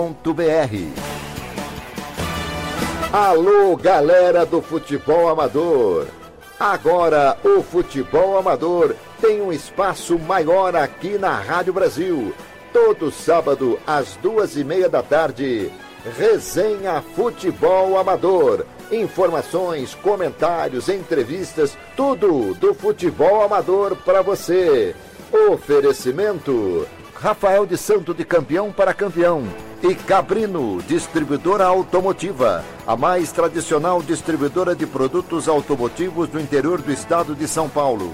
Alô, galera do futebol amador. Agora o futebol amador tem um espaço maior aqui na Rádio Brasil. Todo sábado às 2:30 da tarde. Resenha Futebol Amador. Informações, comentários, entrevistas, tudo do futebol amador para você. Oferecimento: Rafael de Santo, de Campeão para Campeão. E Cabrino, distribuidora automotiva, a mais tradicional distribuidora de produtos automotivos do interior do estado de São Paulo.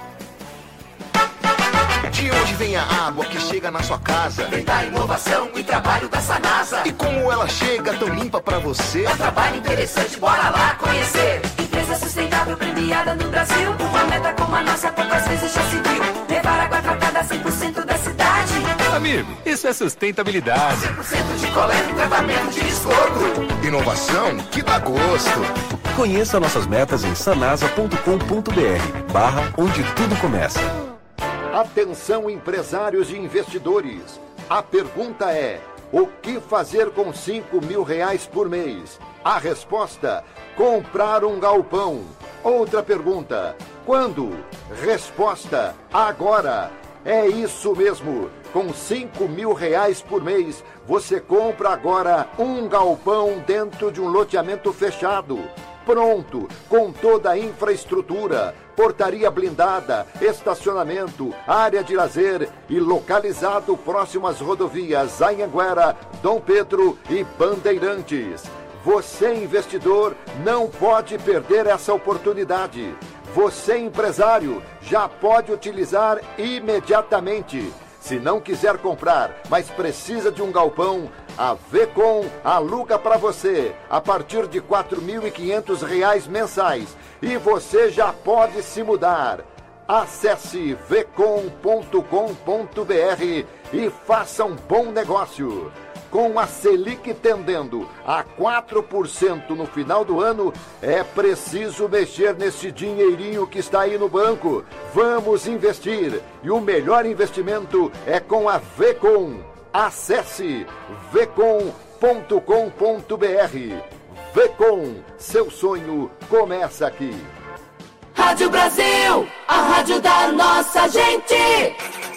De onde vem a água que chega na sua casa? Vem da inovação e trabalho da Sanasa. E como ela chega tão limpa pra você? É um trabalho interessante, bora lá conhecer. Empresa sustentável premiada no Brasil. Uma meta como a nossa poucas vezes já se viu. Levar água tratada a 100% da cidade. Amigo, isso é sustentabilidade. 100% de coleta e tratamento de esgoto. Inovação que dá gosto. Conheça nossas metas em sanasa.com.br/onde tudo começa. Atenção, empresários e investidores. A pergunta é: o que fazer com R$5.000 por mês? A resposta: comprar um galpão. Outra pergunta: quando? Resposta: agora. É isso mesmo. Com R$5.000 por mês, você compra agora um galpão dentro de um loteamento fechado. Pronto, com toda a infraestrutura, portaria blindada, estacionamento, área de lazer e localizado próximo às rodovias Anhanguera, Dom Pedro e Bandeirantes. Você, investidor, não pode perder essa oportunidade. Você, empresário, já pode utilizar imediatamente. Se não quiser comprar, mas precisa de um galpão, a Vecom aluga para você a partir de R$4.500 mensais. E você já pode se mudar. Acesse vecom.com.br e faça um bom negócio. Com a Selic tendendo a 4% no final do ano, é preciso mexer nesse dinheirinho que está aí no banco. Vamos investir. E o melhor investimento é com a Vecom. Acesse vecom.com.br. Vecom, seu sonho começa aqui. Rádio Brasil, a rádio da nossa gente.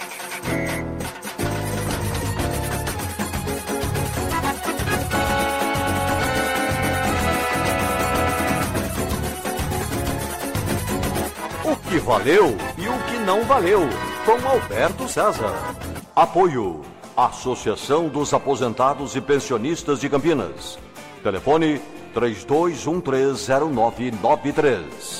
O que valeu e o que não valeu, com Alberto César. Apoio: Associação dos Aposentados e Pensionistas de Campinas. Telefone 32130993.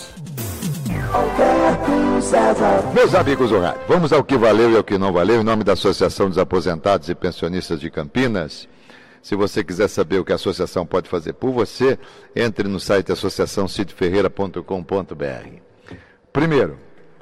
Meus amigos do rádio, vamos ao que valeu e ao que não valeu, em nome da Associação dos Aposentados e Pensionistas de Campinas. Se você quiser saber o que a associação pode fazer por você, entre no site associaçãocidferreira.com.br. Primeiro,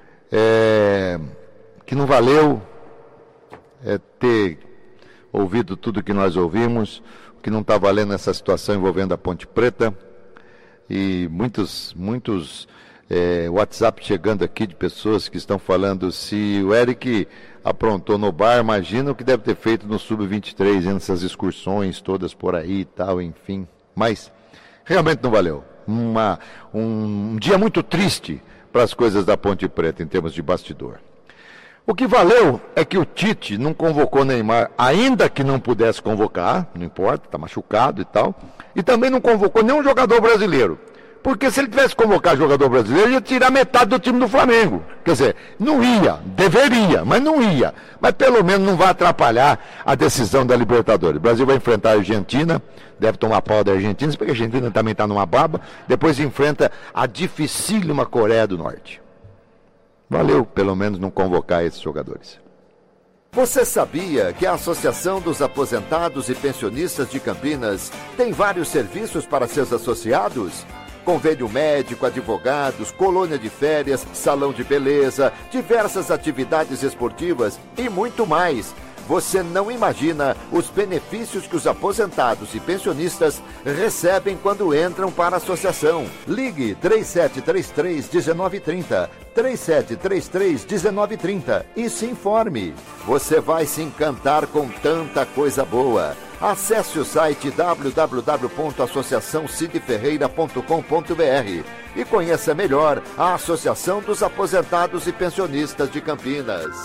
que não valeu é ter ouvido tudo que nós ouvimos, o que não está valendo nessa situação envolvendo a Ponte Preta, e muitos WhatsApp chegando aqui de pessoas que estão falando: se o Eric aprontou no bar, imagina o que deve ter feito no Sub-23, nessas excursões todas por aí e tal, enfim. Mas realmente não valeu. Um dia muito triste para as coisas da Ponte Preta em termos de bastidor. O que valeu é que o Tite não convocou Neymar, ainda que não pudesse convocar, não importa, está machucado e tal, e também não convocou nenhum jogador brasileiro. Porque se ele tivesse convocado jogador brasileiro, ele ia tirar metade do time do Flamengo. Quer dizer, não ia, deveria, mas não ia. Mas pelo menos não vai atrapalhar a decisão da Libertadores. O Brasil vai enfrentar a Argentina, deve tomar pau da Argentina, porque a Argentina também está numa baba. Depois enfrenta a dificílima Coreia do Norte. Valeu, pelo menos, não convocar esses jogadores. Você sabia que a Associação dos Aposentados e Pensionistas de Campinas tem vários serviços para seus associados? Convênio médico, advogados, colônia de férias, salão de beleza, diversas atividades esportivas e muito mais. Você não imagina os benefícios que os aposentados e pensionistas recebem quando entram para a associação. Ligue 3733-1930, 3733-1930 e se informe. Você vai se encantar com tanta coisa boa. Acesse o site www.associaçãocideferreira.com.br e conheça melhor a Associação dos Aposentados e Pensionistas de Campinas.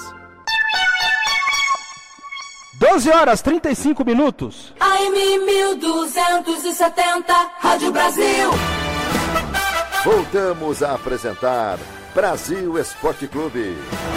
12h35. AM 1270, Rádio Brasil. Voltamos a apresentar Brasil Esporte Clube.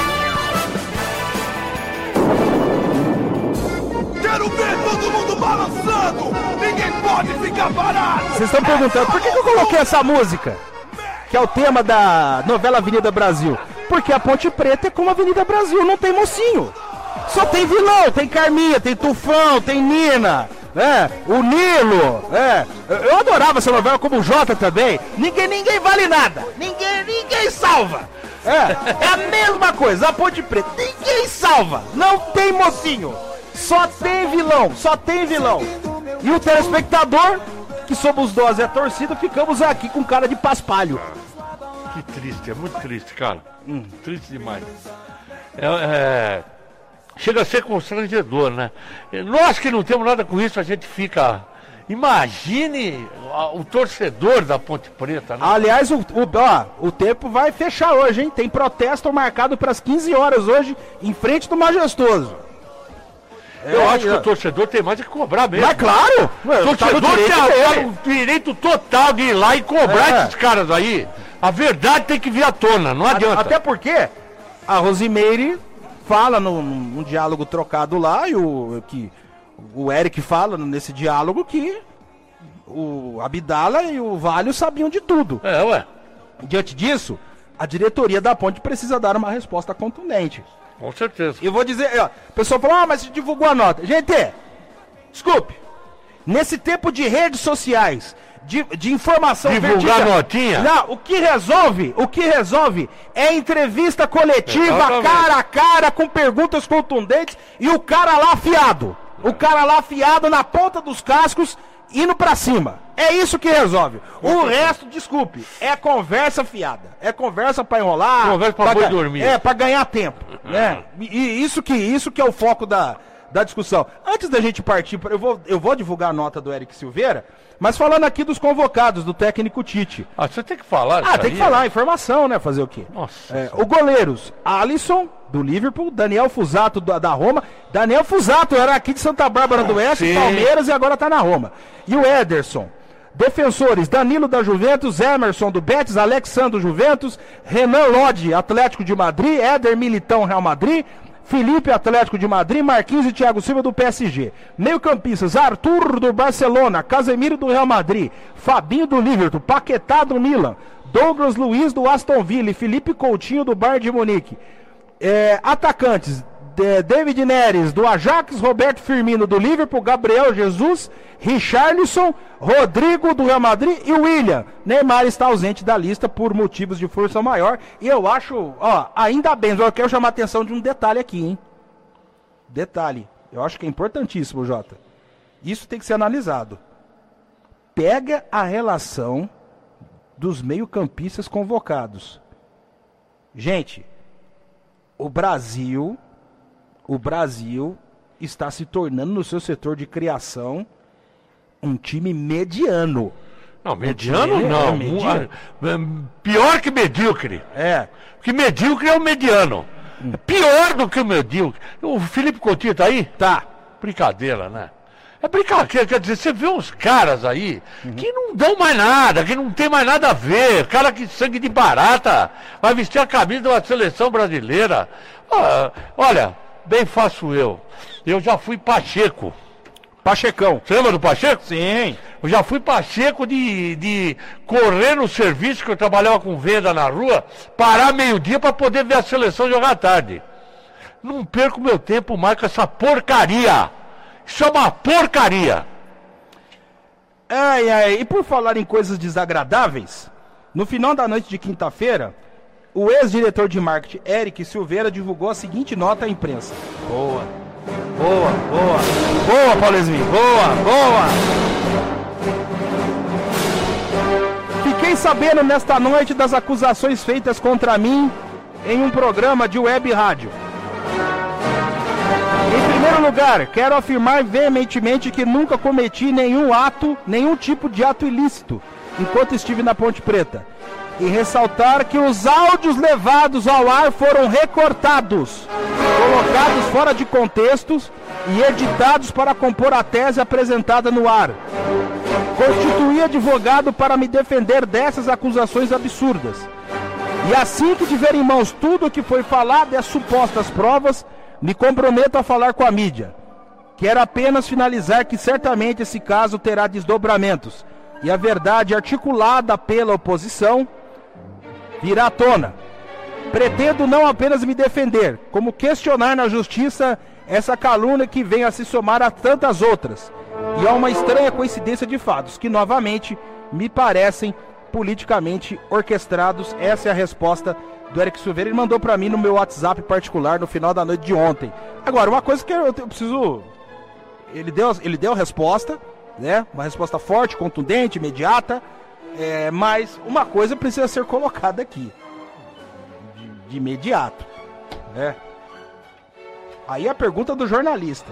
Quero ver todo mundo balançando! Ninguém pode ficar parado! Vocês estão perguntando por que eu coloquei essa música? Que é o tema da novela Avenida Brasil. Porque a Ponte Preta é como a Avenida Brasil, não tem mocinho. Só tem vilão, tem Carminha, tem Tufão, tem Nina, o Nilo, Eu adorava essa novela, como o Jota também. Ninguém vale nada, ninguém salva. É a mesma coisa, a Ponte Preta, ninguém salva, não tem mocinho. Só tem vilão. E o telespectador, que somos nós e a torcida, ficamos aqui com cara de paspalho. Que triste, é muito triste, cara. Triste demais. Chega a ser constrangedor, né? Nós que não temos nada com isso, a gente fica... Imagine o torcedor da Ponte Preta, né? Aliás, o tempo vai fechar hoje, hein? Tem protesto marcado para as 15 horas hoje, em frente do Majestoso. Eu acho que o torcedor tem mais que cobrar mesmo. Mas claro! O torcedor tem o direito total de ir lá e cobrar esses caras aí. A verdade tem que vir à tona, não adianta. Até porque a Rosimeire fala num diálogo trocado lá, e o Eric fala nesse diálogo que o Abdala e o Valho sabiam de tudo. Diante disso, a diretoria da Ponte precisa dar uma resposta contundente. Com certeza. Eu vou dizer, o pessoal falou, mas você divulgou a nota. Gente, desculpe, nesse tempo de redes sociais, de informação divulgar vertical, notinha? Não, o que resolve é entrevista coletiva, cara a cara, com perguntas contundentes, e o cara lá afiado. O cara lá afiado na ponta dos cascos, indo pra cima. É isso que resolve. O resto, desculpe, é conversa fiada. É conversa pra enrolar. Conversa pra boi dormir. Pra ganhar tempo. Né? E isso que é o foco da discussão. Antes da gente partir, eu vou divulgar a nota do Eric Silveira, mas falando aqui dos convocados, do técnico Tite. Você tem que falar. Tem que falar, informação, né? Fazer o quê? Nossa. O goleiros, Alisson, do Liverpool, Daniel Fusato, da Roma. Daniel Fusato era aqui de Santa Bárbara do Oeste, Palmeiras, e agora tá na Roma. E o Ederson. Defensores, Danilo da Juventus, Emerson do Betis, Alexandre do Juventus, Renan Lodi, Atlético de Madrid, Éder Militão, Real Madrid, Felipe, Atlético de Madrid, Marquinhos e Thiago Silva do PSG. Meio-campistas, Arthur do Barcelona, Casemiro do Real Madrid, Fabinho do Liverpool, Paquetá do Milan, Douglas Luiz do Aston Villa e Felipe Coutinho do Bayern de Munique. Atacantes, David Neres do Ajax, Roberto Firmino do Liverpool, Gabriel Jesus, Richarlison, Rodrigo do Real Madrid e o William. Neymar está ausente da lista por motivos de força maior. E eu acho, ainda bem, eu quero chamar a atenção de um detalhe aqui, hein? Detalhe, eu acho que é importantíssimo, Jota. Isso tem que ser analisado. Pega a relação dos meio-campistas convocados. Gente, o Brasil está se tornando, no seu setor de criação, um time mediano. Não, mediano não. Pior que medíocre. Porque medíocre é o mediano. É pior do que o medíocre. O Felipe Coutinho tá aí? Tá. Brincadeira, né? É brincadeira, quer dizer, você vê uns caras aí que não dão mais nada, que não tem mais nada a ver. Cara que sangue de barata vai vestir a camisa da seleção brasileira. Olha, bem faço eu. Eu já fui Pacheco. Pachecão. Você lembra do Pacheco? Sim. Eu já fui Pacheco de correr no serviço, que eu trabalhava com venda na rua, parar meio-dia para poder ver a seleção jogar à tarde. Não perco meu tempo mais com essa porcaria. Isso é uma porcaria. E por falar em coisas desagradáveis, no final da noite de quinta-feira, o ex-diretor de marketing Eric Silveira divulgou a seguinte nota à imprensa. Boa. Boa, Paulisminho. Boa. Fiquei sabendo nesta noite das acusações feitas contra mim em um programa de web rádio. Em primeiro lugar, quero afirmar veementemente que nunca cometi nenhum tipo de ato ilícito enquanto estive na Ponte Preta. E ressaltar que os áudios levados ao ar foram recortados, colocados fora de contextos e editados para compor a tese apresentada no ar. Constituí advogado para me defender dessas acusações absurdas. E assim que tiver em mãos tudo o que foi falado e as supostas provas, me comprometo a falar com a mídia. Quero apenas finalizar que certamente esse caso terá desdobramentos e a verdade articulada pela oposição virá à tona. Pretendo não apenas me defender, como questionar na justiça essa calúnia que vem a se somar a tantas outras. E há uma estranha coincidência de fatos que novamente me parecem politicamente orquestrados. Essa é a resposta do Eric Silveira. Ele mandou pra mim no meu WhatsApp particular no final da noite de ontem. Agora, uma coisa que eu preciso... Ele deu a resposta, né? Uma resposta forte, contundente, imediata. Mas uma coisa precisa ser colocada aqui. De imediato. Né? Aí a pergunta do jornalista.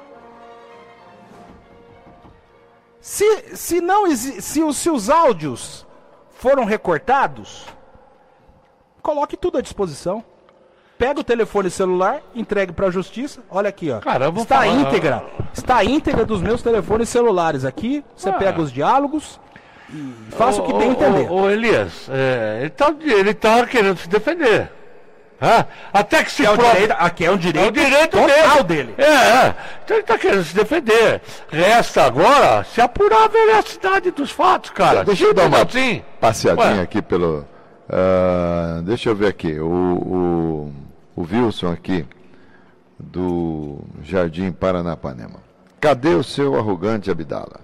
Se os áudios foram recortados, coloque tudo à disposição. Pega o telefone celular, entregue para a justiça. Olha aqui, ó. Caramba, está a íntegra dos meus telefones celulares aqui. Você pega os diálogos e faça o que bem entender. Ô Elias, ele tá querendo se defender. Até que se prove... Aqui é um direito total dele. Então ele está querendo se defender. Resta agora se apurar a veracidade dos fatos, cara. Deixa eu dar uma passeadinha aqui pelo... deixa eu ver aqui. O Wilson aqui, do Jardim Paranapanema. Cadê o seu arrogante Abdala?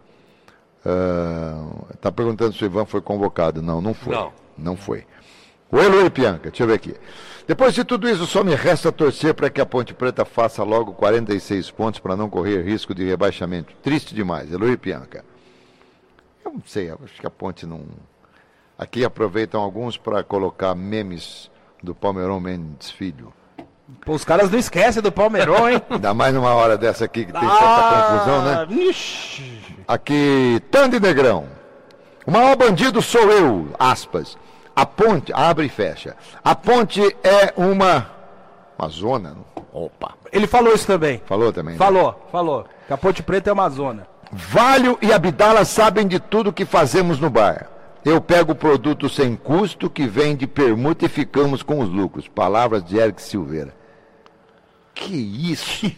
Está perguntando se o Ivan foi convocado. Não foi. Não foi. O Eloy Pianca, deixa eu ver aqui. Depois de tudo isso, só me resta torcer para que a Ponte Preta faça logo 46 pontos para não correr risco de rebaixamento. Triste demais, Eloy Pianca. Eu não sei, acho que a Ponte não... Aqui aproveitam alguns para colocar memes do Palmeirão Mendes Filho. Pô, os caras não esquecem do Palmeirão, hein? Ainda mais numa hora dessa aqui que tem certa confusão, né? Ixi. Aqui, Tandy Negrão. O maior bandido sou eu, aspas. A ponte, abre e fecha. A ponte é uma zona. Opa. Ele falou isso também. Falou também. Falou. Que a Ponte Preta é uma zona. Valho e Abdala sabem de tudo que fazemos no bar. Eu pego o produto sem custo que vem de permuta e ficamos com os lucros. Palavras de Eric Silveira. Que isso?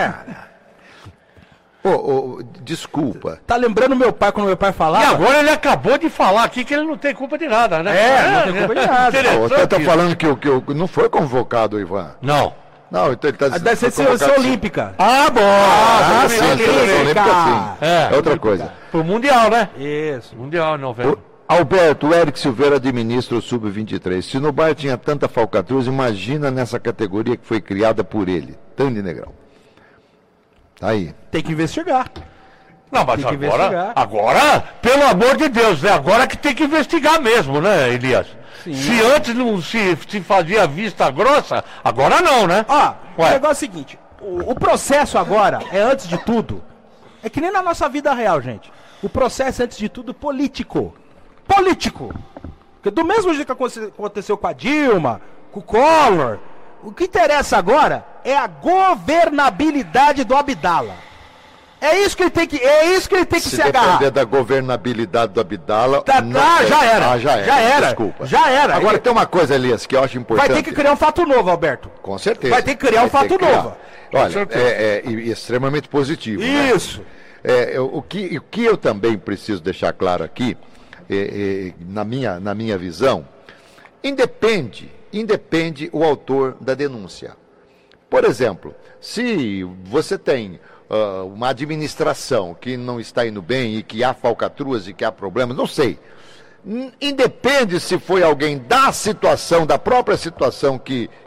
Desculpa. Tá lembrando meu pai quando meu pai falava? E agora ele acabou de falar aqui que ele não tem culpa de nada, né? Não tem culpa de nada. Você tá falando que não foi convocado o Ivan? Não, então ele tá deve ser seleção olímpica. Bom! Seleção olímpica sim. É outra coisa. Pro Mundial, né? Isso. Mundial em novembro. Alberto, o Eric Silveira administra o Sub-23. Se no bar tinha tanta falcatruz, imagina nessa categoria que foi criada por ele. Tandy Negrão. Tá aí. Tem que investigar. Não, mas agora, pelo amor de Deus, né? Agora que tem que investigar mesmo, né, Elias? Sim. Se antes não se fazia vista grossa, agora não, né? O negócio é o seguinte, o processo agora é, antes de tudo, é que nem na nossa vida real, gente. O processo é, antes de tudo, político. Porque do mesmo jeito que aconteceu com a Dilma, com o Collor, o que interessa agora é a governabilidade do Abdala. É isso que ele tem que se agarrar. Se depender da governabilidade do Abdala... Já era. Desculpa. Já era. Agora tem uma coisa, Elias, que eu acho importante. Vai ter que criar um fato novo, Alberto. Com certeza. Vai ter que criar um fato novo. Olha, é extremamente positivo. Isso. Né? O que eu também preciso deixar claro aqui, na minha visão, independe o autor da denúncia. Por exemplo, se você tem uma administração que não está indo bem e que há falcatruas e que há problemas, não sei. Independe se foi alguém da própria situação que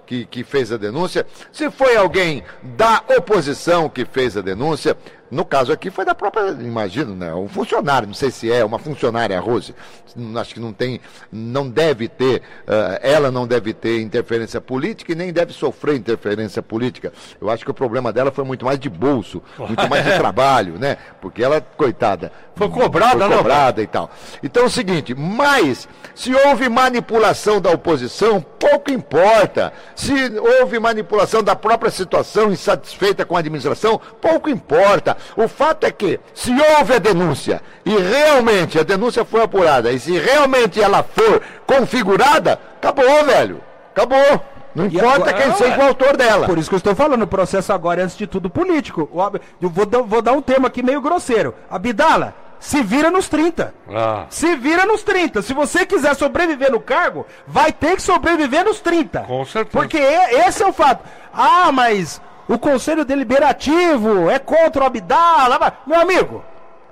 que fez a denúncia, se foi alguém da oposição que fez a denúncia. No caso aqui foi da própria, imagino, né? Um funcionário, não sei se é uma funcionária, a Rose. Acho que não deve ter, ela não deve ter interferência política e nem deve sofrer interferência política. Eu acho que o problema dela foi muito mais de bolso, muito mais de trabalho, né? Porque ela, coitada, foi cobrada e tal. Então é o seguinte, mas se houve manipulação da oposição, pouco importa. Se houve manipulação da própria situação insatisfeita com a administração, pouco importa. O fato é que, se houve a denúncia e realmente a denúncia foi apurada, e se realmente ela for configurada, acabou, velho. Acabou. Não importa agora, quem seja o autor dela. Por isso que eu estou falando, o processo agora é, antes de tudo, político. Eu vou dar um termo aqui meio grosseiro. Abdala, se vira nos 30. Se vira nos 30. Se você quiser sobreviver no cargo, vai ter que sobreviver nos 30. Com certeza. Porque esse é o fato. Ah, mas o Conselho Deliberativo é contra o Abdala. Meu amigo,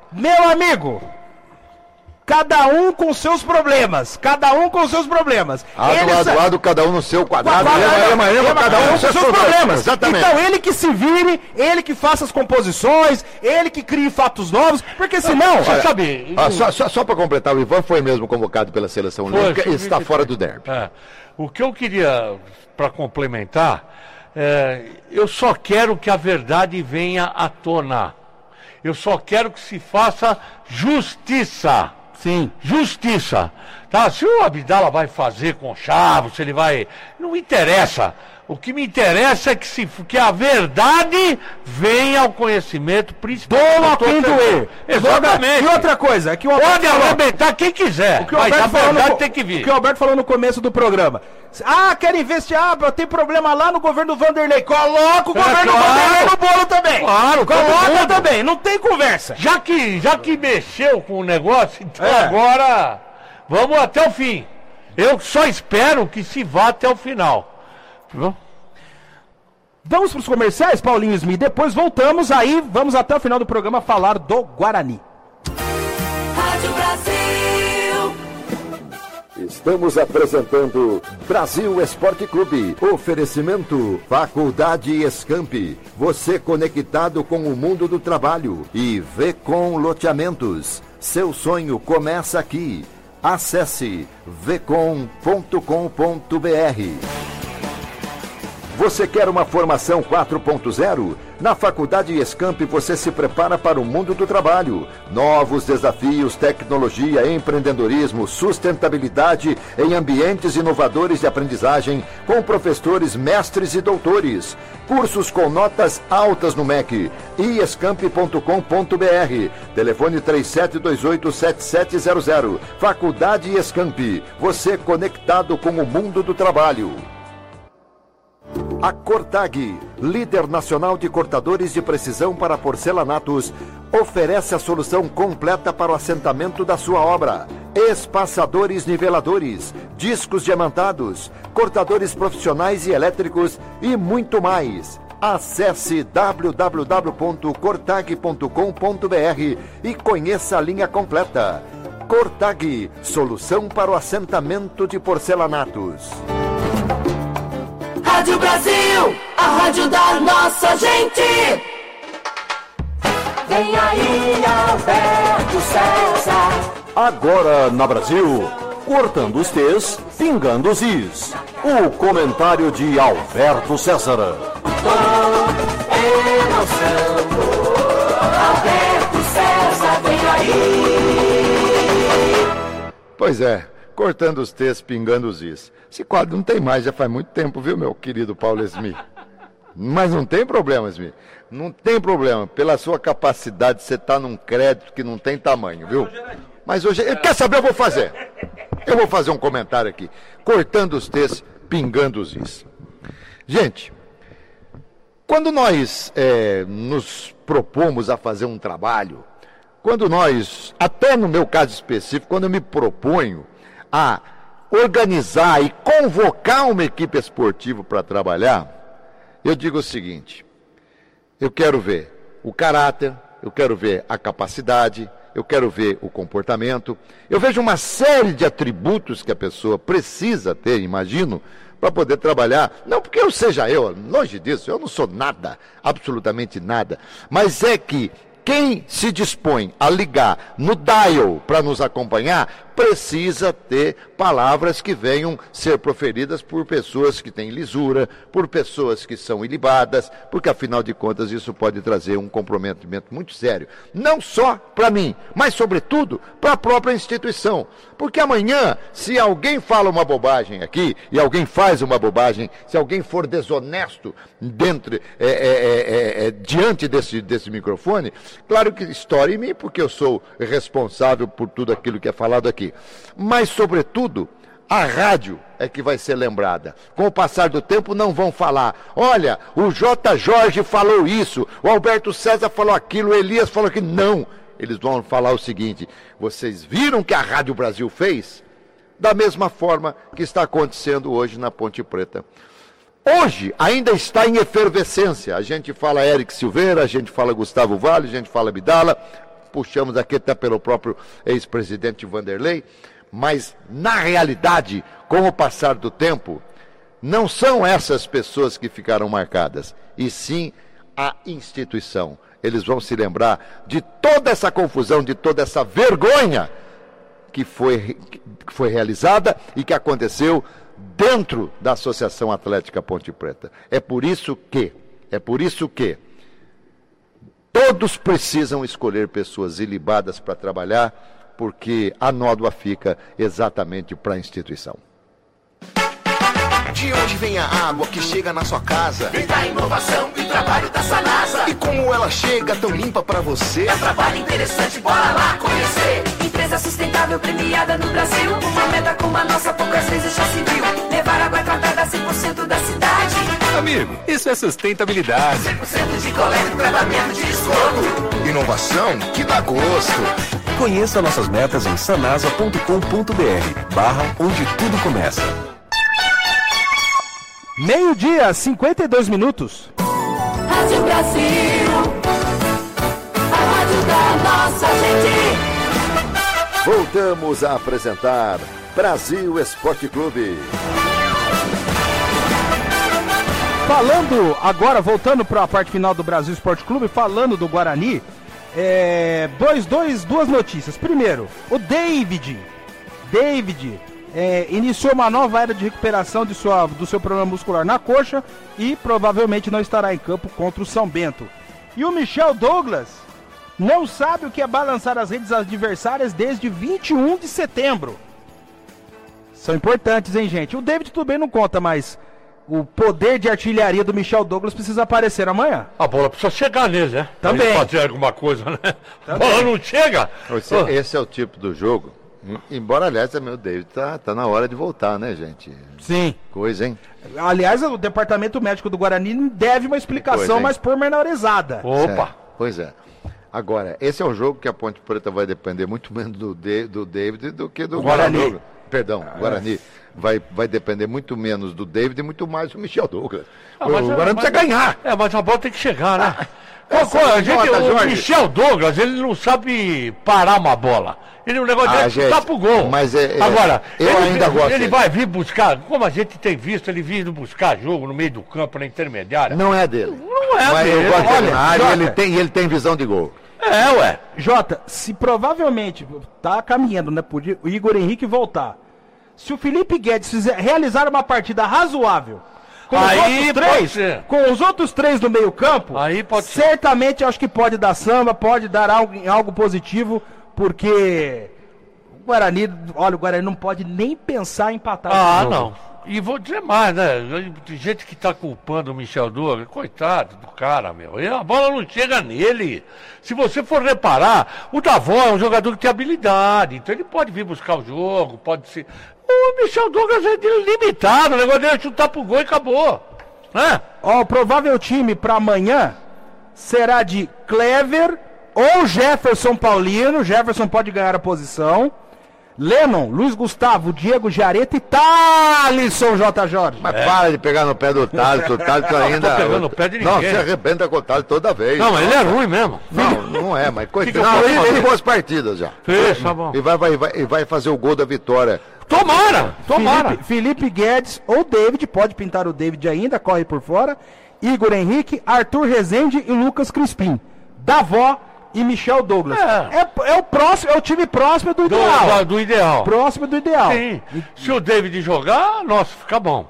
cada um com seus problemas. Cada um com seus problemas. Lado, cada um no seu quadrado. Cada um com seus problemas. Exatamente. Então ele que se vire, ele que faça as composições, ele que crie fatos novos, porque senão... Olha, sabe... Só para completar, o Ivan foi mesmo convocado pela Seleção Olímpica e está fora do derby. O que eu queria, para complementar, eu só quero que a verdade venha à tona. Eu só quero que se faça justiça. Sim. Justiça. Tá? Se o Abdala vai fazer conchavo, se ele vai... Não me interessa. O que me interessa é que a verdade venha ao conhecimento, principalmente... Doa quem doer. Exatamente. E outra coisa, que o pode arrebentar quem quiser, mas a verdade tem que vir. O que o Alberto falou no começo do programa. Querem investigar, tem problema lá no governo do Vanderlei. Coloca o governo do Vanderlei no bolo também. Claro, coloca também, não tem conversa. Já que mexeu com o negócio, então agora vamos até o fim. Eu só espero que se vá até o final. Vamos para os comerciais, Paulinho Smith. Depois voltamos aí, vamos até o final do programa falar do Guarani. Rádio Brasil. Estamos apresentando Brasil Esporte Clube. Oferecimento Faculdade Escamp. Você conectado com o mundo do trabalho. E Vecom Loteamentos. Seu sonho começa aqui. Acesse vecom.com.br. Você quer uma formação 4.0? Na Faculdade Escamp você se prepara para o mundo do trabalho. Novos desafios, tecnologia, empreendedorismo, sustentabilidade em ambientes inovadores de aprendizagem com professores, mestres e doutores. Cursos com notas altas no MEC. iescamp.com.br. Telefone 3728-7700. Faculdade Escamp. Você conectado com o mundo do trabalho. A Cortag, líder nacional de cortadores de precisão para porcelanatos, oferece a solução completa para o assentamento da sua obra. Espaçadores niveladores, discos diamantados, cortadores profissionais e elétricos e muito mais. Acesse www.cortag.com.br e conheça a linha completa. Cortag, solução para o assentamento de porcelanatos. Rádio Brasil, a rádio da nossa gente. Vem aí, Alberto César. Agora na Brasil, cortando os T's, pingando os Is. O comentário de Alberto César. Com emoção, Alberto César, vem aí. Pois é, cortando os T's, pingando os Is. Esse quadro não tem mais, já faz muito tempo, viu, meu querido Paulo Smith? Mas não tem problema, Smith. Não tem problema. Pela sua capacidade, você está num crédito que não tem tamanho, viu? Mas hoje, quer saber, eu vou fazer. Eu vou fazer um comentário aqui. Cortando os T's, pingando os Is. Gente, quando nós nos propomos a fazer um trabalho, quando nós, até no meu caso específico, quando eu me proponho a organizar e convocar uma equipe esportiva para trabalhar, eu digo o seguinte: eu quero ver o caráter, eu quero ver a capacidade, eu quero ver o comportamento, eu vejo uma série de atributos que a pessoa precisa ter, imagino, para poder trabalhar. Não porque eu seja eu, longe disso, eu não sou nada, absolutamente nada. Mas é que quem se dispõe a ligar no dial para nos acompanhar precisa ter palavras que venham ser proferidas por pessoas que têm lisura, por pessoas que são ilibadas, porque afinal de contas isso pode trazer um comprometimento muito sério. Não só para mim, mas sobretudo para a própria instituição. Porque amanhã, se alguém fala uma bobagem aqui, e alguém faz uma bobagem, se alguém for desonesto diante desse microfone, claro que estoure em mim, porque eu sou responsável por tudo aquilo que é falado aqui. Mas, sobretudo, a rádio é que vai ser lembrada. Com o passar do tempo não vão falar, olha, o J. Jorge falou isso, o Alberto César falou aquilo, o Elias falou aquilo. Não, eles vão falar o seguinte, vocês viram que a Rádio Brasil fez? Da mesma forma que está acontecendo hoje na Ponte Preta. Hoje ainda está em efervescência. A gente fala Eric Silveira, a gente fala Gustavo Vale, a gente fala Abdala, puxamos aqui até pelo próprio ex-presidente Vanderlei, mas na realidade, com o passar do tempo, não são essas pessoas que ficaram marcadas, e sim a instituição. Eles vão se lembrar de toda essa confusão, de toda essa vergonha que foi realizada e que aconteceu dentro da Associação Atlética Ponte Preta. É por isso que todos precisam escolher pessoas ilibadas para trabalhar, porque a nódoa fica exatamente para a instituição. De onde vem a água que chega na sua casa? Vem da inovação e trabalho da Sanasa. E como ela chega tão limpa pra você? É um trabalho interessante, bora lá conhecer. Empresa sustentável premiada no Brasil. Uma meta como a nossa poucas vezes já se viu. Levar água tratada a 100% da cidade. Amigo, isso é sustentabilidade. 100% de coleta e tratamento de esgoto. Inovação que dá gosto. Conheça nossas metas em sanasa.com.br/onde tudo começa. Meio-dia, 52 minutos. Rádio Brasil, a rádio da nossa gente. Voltamos a apresentar Brasil Esporte Clube. Falando agora, voltando para a parte final do Brasil Esporte Clube, falando do Guarani, duas notícias. Primeiro, o David iniciou uma nova era de recuperação do seu problema muscular na coxa e provavelmente não estará em campo contra o São Bento. E o Michel Douglas não sabe o que é balançar as redes adversárias desde 21 de setembro. São importantes, hein, gente? O David tudo bem não conta, mas o poder de artilharia do Michel Douglas precisa aparecer amanhã. A bola precisa chegar nele, né? Também. Pra ele fazer alguma coisa, né? A bola não chega. Esse é o tipo do jogo. Embora, aliás, meu David tá na hora de voltar, né, gente? Sim. Coisa, hein? Aliás, o departamento médico do Guarani deve uma explicação mais pormenorizada. Opa! Pois é. Agora, esse é um jogo que a Ponte Preta vai depender muito menos do David do que do Guarani. Perdão, Guarani. Vai depender muito menos do David e muito mais do Michel Douglas. O Guarani precisa ganhar. Mas a bola tem que chegar, né? O Michel Douglas, ele não sabe parar uma bola. O negócio dele é chutar pro gol. Mas agora, eu ainda gosto. Ele vai vir buscar, como a gente tem visto, ele vindo buscar jogo no meio do campo, na intermediária. Não é dele. Não é mas dele. Eu gosto Olha, na área, Jota, ele tem visão de gol. Ué. Jota, se provavelmente tá caminhando, né, por o Igor Henrique voltar. Se o Felipe Guedes realizar uma partida razoável com os outros três do meio campo, certamente acho que pode dar samba, pode dar algo positivo, porque o Guarani não pode nem pensar em empatar. Não. E vou dizer mais, né? Tem gente que tá culpando o Michel Douglas, coitado do cara, meu. E a bola não chega nele. Se você for reparar, o Davó é um jogador que tem habilidade, então ele pode vir buscar o jogo, pode ser... O Michel Douglas é limitado, o negócio dele é chutar pro gol e acabou. Né? O provável time para amanhã será de Clever ou Jefferson Paulino. Jefferson pode ganhar a posição. Lennon, Luiz Gustavo, Diego Jareta e Thalisson, J. Jorge. Mas para de pegar no pé do Thales, o Thales ainda... Não tô pegando no pé de ninguém. Não, você arrebenta com o Thales toda vez. Não, mas ele é ruim mesmo. Não é, mas coitado. Não, ele jogou as partidas já. Fez, tá bom. E vai fazer o gol da vitória. Tomara! Felipe Guedes ou David, pode pintar o David ainda, corre por fora. Igor Henrique, Arthur Rezende e Lucas Crispim. Davó e Michel Douglas. É o próximo, é o time próximo do ideal. Do ideal. Próximo do ideal. Sim. Se o David jogar, nossa, fica bom.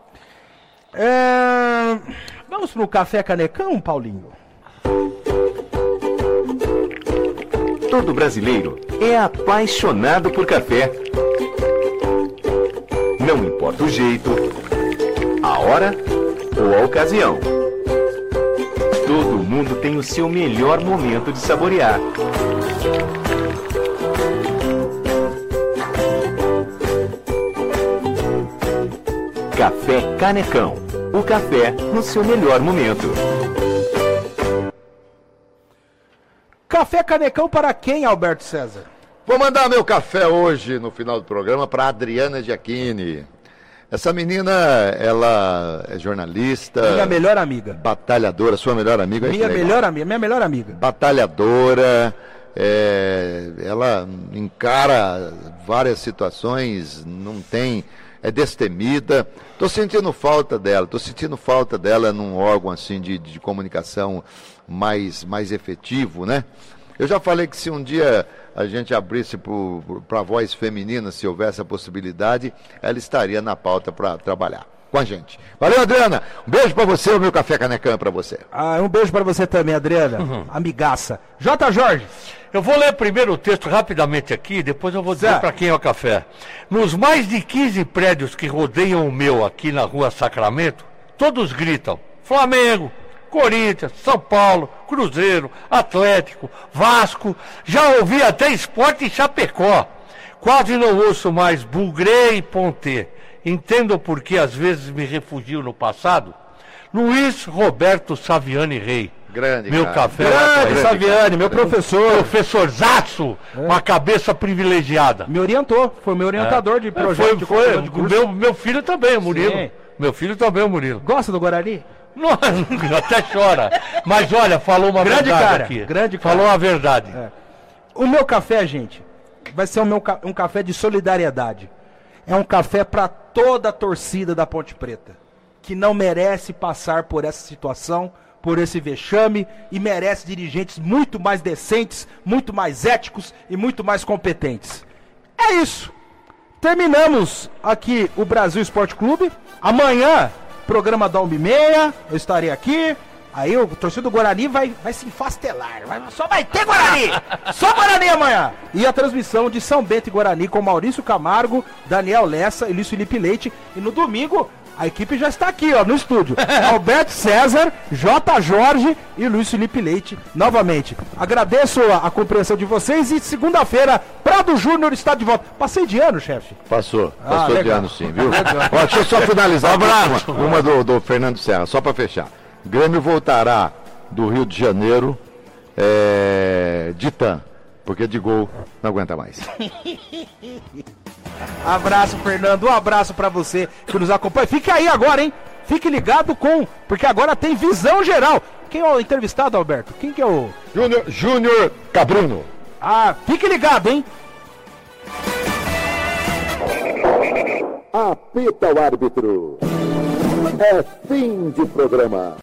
Vamos pro Café Canecão, Paulinho? Todo brasileiro é apaixonado por café. Não importa o jeito, a hora ou a ocasião. Todo mundo tem o seu melhor momento de saborear. Café Canecão. O café no seu melhor momento. Café Canecão para quem, Alberto César? Vou mandar meu café hoje, no final do programa, para Adriana Giacchini. Essa menina, ela é jornalista. Minha melhor amiga. Batalhadora, sua melhor amiga. Minha melhor amiga. Batalhadora. Ela encara várias situações, não tem... É destemida. Estou sentindo falta dela num órgão assim de comunicação mais efetivo, né? Eu já falei que se um dia a gente abrisse para a voz feminina, se houvesse a possibilidade, ela estaria na pauta para trabalhar com a gente. Valeu, Adriana. Um beijo para você, o meu Café Canecão é para você. Um beijo para você também, Adriana. Amigaça. J. Jorge. Eu vou ler primeiro o texto rapidamente aqui, depois eu vou dizer para quem é o café. Nos mais de 15 prédios que rodeiam o meu aqui na rua Sacramento, todos gritam Flamengo, Corinthians, São Paulo, Cruzeiro, Atlético, Vasco, já ouvi até Sport e Chapecó. Quase não ouço mais Bugré e Ponte. Entendo por que às vezes me refugio no passado. Luiz Roberto Saviani Rei. Grande, meu cara. Café. Grande Saviani, meu professor. Professorzaço, uma cabeça privilegiada. Me orientou, foi meu orientador de projeto. Meu filho também, o Murilo. Sim. Meu filho também, o Murilo. Gosta do Guarani? Não, até chora. Mas olha, falou uma grande verdade cara, aqui. Grande cara. Falou a verdade. O meu café, gente, vai ser um café de solidariedade. É um café para toda a torcida da Ponte Preta, que não merece passar por essa situação, por esse vexame, e merece dirigentes muito mais decentes, muito mais éticos e muito mais competentes. É isso. Terminamos aqui o Brasil Esporte Clube. Amanhã, programa da 1h30, eu estarei aqui. Aí o torcedor do Guarani vai se enfastelar. Só vai ter Guarani! Só Guarani amanhã! E a transmissão de São Bento e Guarani com Maurício Camargo, Daniel Lessa e Luiz Felipe Leite. E no domingo, a equipe já está aqui, ó, no estúdio. Alberto César, J. Jorge e Luiz Felipe Leite, novamente. Agradeço a compreensão de vocês e segunda-feira, Prado Júnior está de volta. Passei de ano, chefe? Passou de legal. ano sim, viu? Ó, deixa eu só finalizar uma do Fernando Serra, só para fechar. Grêmio voltará do Rio de Janeiro de TAM, porque de gol não aguenta mais. Abraço, Fernando, um abraço pra você que nos acompanha. Fique aí agora, hein? Fique ligado porque agora tem visão geral. Quem é o entrevistado, Alberto? Quem que é o... Júnior Cabruno. Fique ligado, hein? Apita o árbitro. É fim de programa.